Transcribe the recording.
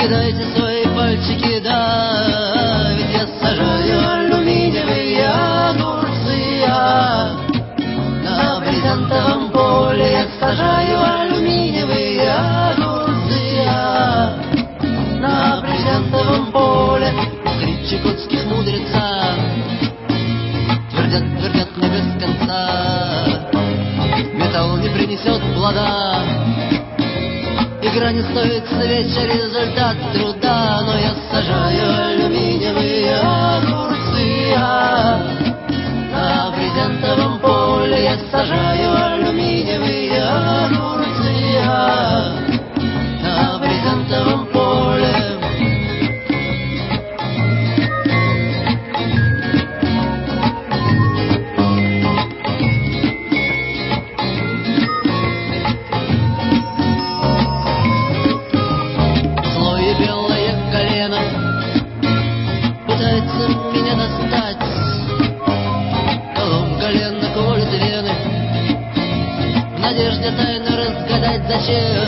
дайте свои пальчики, да, ведь я сажаю алюминиевые огурцы, на брезентовом поле я сажаю алюминиевые огурцы, на брезентовом поле. Три чукотских мудреца твердят мне без конца: металл не принесет плода, игра не стоит свеча, результат труда. Но я сажаю алюминиевые огурцы, на брезентовом поле я сажаю алюминиевые огурцы, на брезентовом поле. Пытается меня достать, колом колено колет вены, в надежде тайно разгадать, зачем